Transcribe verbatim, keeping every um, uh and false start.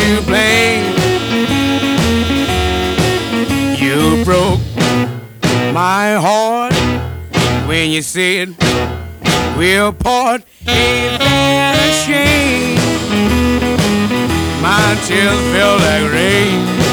to blame. You broke my heart when you said we'll part. Ain't that a shame? My tears felt like rain.